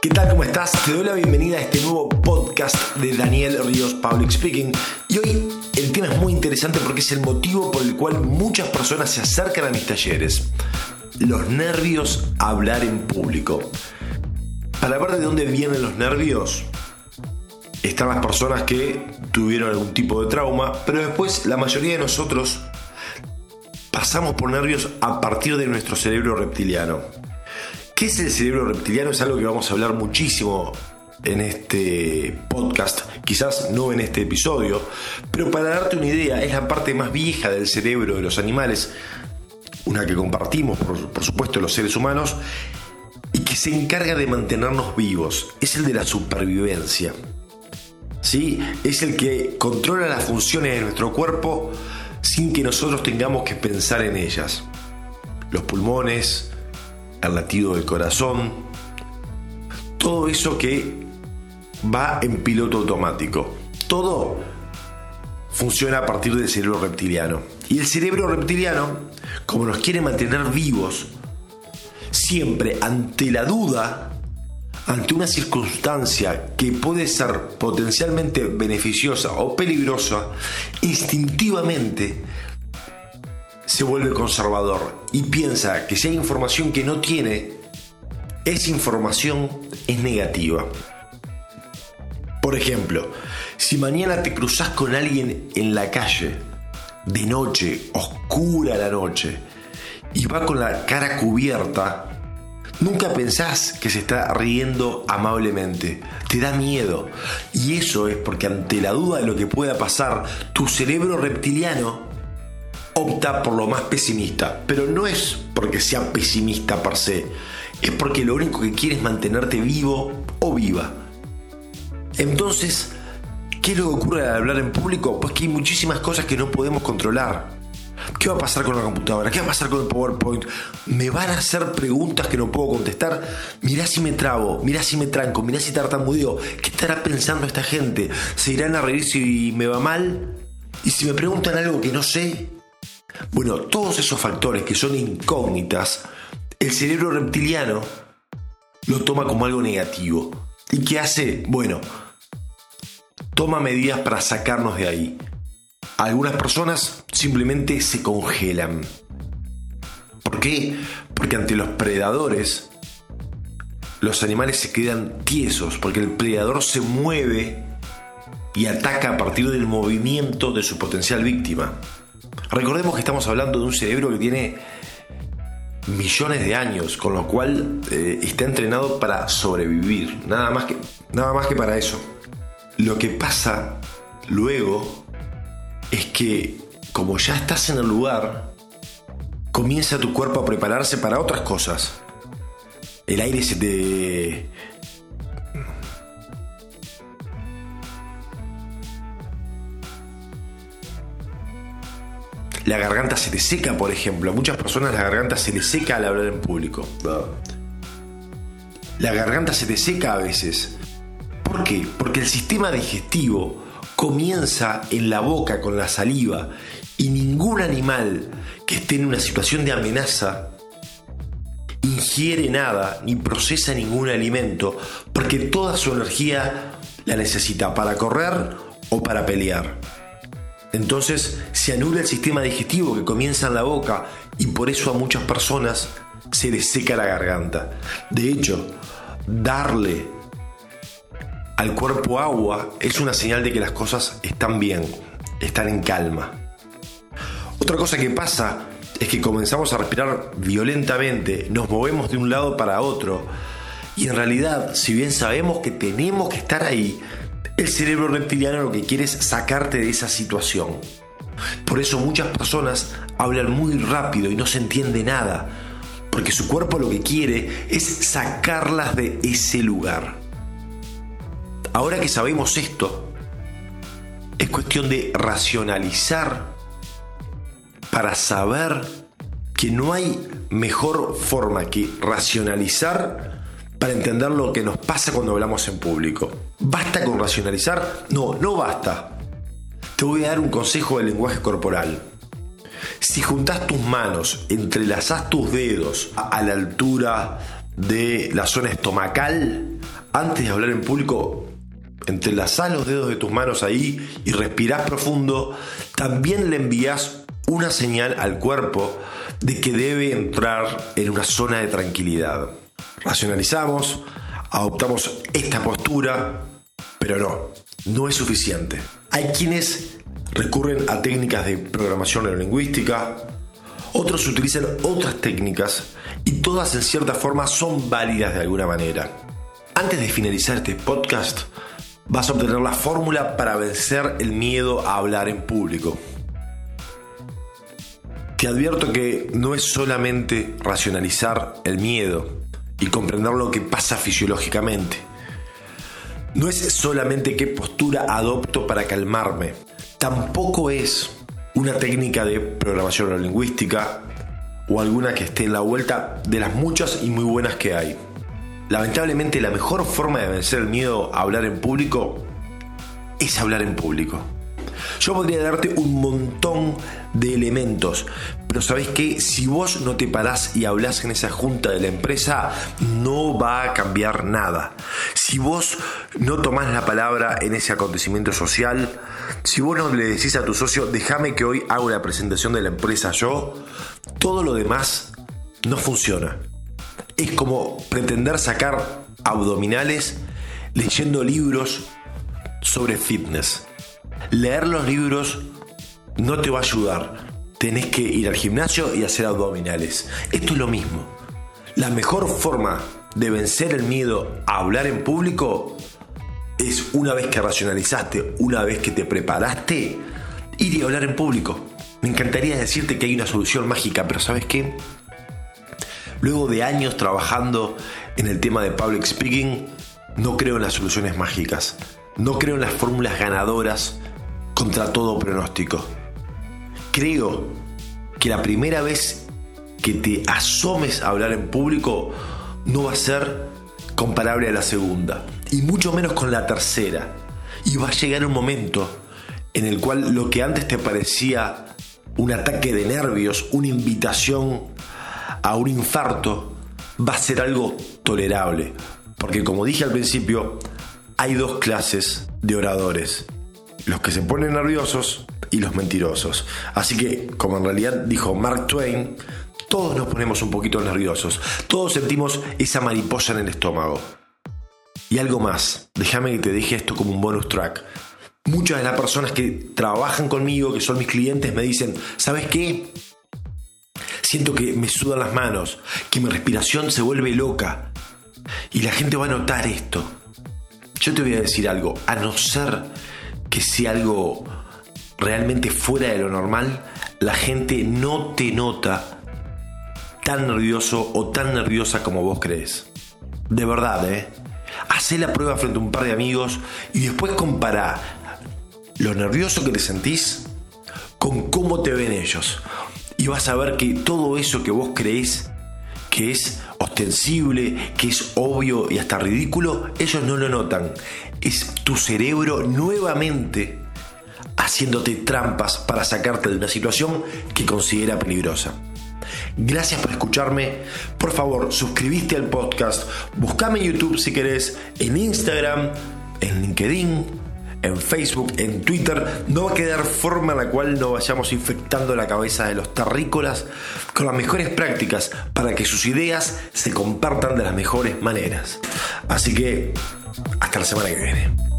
¿Qué tal? ¿Cómo estás? Te doy la bienvenida a este nuevo podcast de Daniel Ríos Public Speaking. Y hoy el tema es muy interesante porque es el motivo por el cual muchas personas se acercan a mis talleres. Los nervios a hablar en público. Para ver de dónde vienen los nervios, están las personas que tuvieron algún tipo de trauma, pero después la mayoría de nosotros pasamos por nervios a partir de nuestro cerebro reptiliano. ¿Qué es el cerebro reptiliano? Es algo que vamos a hablar muchísimo en este podcast, quizás no en este episodio, pero para darte una idea, es la parte más vieja del cerebro de los animales, una que compartimos, por supuesto, los seres humanos, y que se encarga de mantenernos vivos. Es el de la supervivencia. ¿Sí? Es el que controla las funciones de nuestro cuerpo sin que nosotros tengamos que pensar en ellas. Los pulmones, el latido del corazón, todo eso que va en piloto automático. Todo funciona a partir del cerebro reptiliano. Y el cerebro reptiliano, como nos quiere mantener vivos, siempre ante la duda, ante una circunstancia que puede ser potencialmente beneficiosa o peligrosa, instintivamente se vuelve conservador y piensa que si hay información que no tiene, esa información es negativa. Por ejemplo, si mañana te cruzas con alguien en la calle, de noche, oscura la noche, y va con la cara cubierta, nunca pensás que se está riendo amablemente. Te da miedo. Y eso es porque ante la duda de lo que pueda pasar, tu cerebro reptiliano opta por lo más pesimista. Pero no es porque sea pesimista per se. Es porque lo único que quiere es mantenerte vivo o viva. Entonces, ¿qué es lo que ocurre al hablar en público? Pues que hay muchísimas cosas que no podemos controlar. ¿Qué va a pasar con la computadora? ¿Qué va a pasar con el PowerPoint? ¿Me van a hacer preguntas que no puedo contestar? Mirá si me trabo, mirá si me tranco, mirá si tartamudeo. ¿Qué estará pensando esta gente? ¿Se irán a reír si me va mal? ¿Y si me preguntan algo que no sé? Bueno, todos esos factores que son incógnitas, el cerebro reptiliano lo toma como algo negativo. ¿Y qué hace? Bueno, toma medidas para sacarnos de ahí. Algunas personas simplemente se congelan. ¿Por qué? Porque ante los predadores, los animales se quedan tiesos, porque el predador se mueve y ataca a partir del movimiento de su potencial víctima. Recordemos que estamos hablando de un cerebro que tiene millones de años, con lo cual está entrenado para sobrevivir, nada más que para eso. Lo que pasa luego es que, como ya estás en el lugar, comienza tu cuerpo a prepararse para otras cosas. El aire se te... La garganta se te seca, por ejemplo. A muchas personas la garganta se les seca al hablar en público. La garganta se te seca a veces. ¿Por qué? Porque el sistema digestivo comienza en la boca con la saliva y ningún animal que esté en una situación de amenaza ingiere nada ni procesa ningún alimento porque toda su energía la necesita para correr o para pelear. Entonces se anula el sistema digestivo que comienza en la boca y por eso a muchas personas se les seca la garganta. De hecho, darle al cuerpo agua es una señal de que las cosas están bien, están en calma. Otra cosa que pasa es que comenzamos a respirar violentamente, nos movemos de un lado para otro y en realidad, si bien sabemos que tenemos que estar ahí, el cerebro reptiliano lo que quiere es sacarte de esa situación. Por eso muchas personas hablan muy rápido y no se entiende nada, porque su cuerpo lo que quiere es sacarlas de ese lugar. Ahora que sabemos esto, es cuestión de racionalizar para saber que no hay mejor forma que racionalizar para entender lo que nos pasa cuando hablamos en público. ¿Basta con racionalizar? No, no basta. Te voy a dar un consejo de lenguaje corporal. Si juntás tus manos, entrelazás tus dedos a la altura de la zona estomacal, antes de hablar en público, entrelazás los dedos de tus manos ahí y respirás profundo, también le envías una señal al cuerpo de que debe entrar en una zona de tranquilidad. Racionalizamos, adoptamos esta postura, pero no es suficiente. Hay quienes recurren a técnicas de programación neurolingüística, otros utilizan otras técnicas y todas en cierta forma son válidas de alguna manera. Antes de finalizar este podcast, vas a obtener la fórmula para vencer el miedo a hablar en público. Te advierto que no es solamente racionalizar el miedo y comprender lo que pasa fisiológicamente. No es solamente qué postura adopto para calmarme. Tampoco es una técnica de programación neurolingüística o alguna que esté en la vuelta de las muchas y muy buenas que hay. Lamentablemente, la mejor forma de vencer el miedo a hablar en público es hablar en público. Yo podría darte un montón de elementos, pero ¿sabés qué? Si vos no te parás y hablás en esa junta de la empresa, no va a cambiar nada. Si vos no tomás la palabra en ese acontecimiento social, si vos no le decís a tu socio, déjame que hoy hago la presentación de la empresa yo, todo lo demás no funciona. Es como pretender sacar abdominales leyendo libros sobre fitness. Leer los libros no te va a ayudar. Tenés que ir al gimnasio y hacer abdominales. Esto es lo mismo. La mejor forma de vencer el miedo a hablar en público es, una vez que racionalizaste, una vez que te preparaste, ir y hablar en público. Me encantaría decirte que hay una solución mágica, pero ¿sabes qué? Luego de años trabajando en el tema de public speaking, no creo en las soluciones mágicas. No creo en las fórmulas ganadoras contra todo pronóstico. Creo que la primera vez que te asomes a hablar en público no va a ser comparable a la segunda, y mucho menos con la tercera. Y va a llegar un momento en el cual lo que antes te parecía un ataque de nervios, una invitación a un infarto, va a ser algo tolerable. Porque, como dije al principio, hay dos clases de oradores: los que se ponen nerviosos y los mentirosos. Así que, como en realidad dijo Mark Twain, todos nos ponemos un poquito nerviosos, todos sentimos esa mariposa en el estómago. Y algo más, déjame que te deje esto como un bonus track. Muchas de las personas que trabajan conmigo, que son mis clientes, me dicen, ¿sabes qué? Siento que me sudan las manos, que mi respiración se vuelve loca. Y la gente va a notar esto. Yo te voy a decir algo, a no ser que sea algo realmente fuera de lo normal, la gente no te nota tan nervioso o tan nerviosa como vos crees. De verdad, Hacé la prueba frente a un par de amigos y después compará lo nervioso que te sentís con cómo te ven ellos. Y vas a ver que todo eso que vos creés que es ostensible, que es obvio y hasta ridículo, ellos no lo notan. Es tu cerebro nuevamente haciéndote trampas para sacarte de una situación que considera peligrosa. Gracias por escucharme. Por favor, suscribiste al podcast. Buscame en YouTube si querés, en Instagram, en LinkedIn, en Facebook, en Twitter. No va a quedar forma en la cual no vayamos infectando la cabeza de los terrícolas con las mejores prácticas para que sus ideas se compartan de las mejores maneras. Así que, hasta la semana que viene.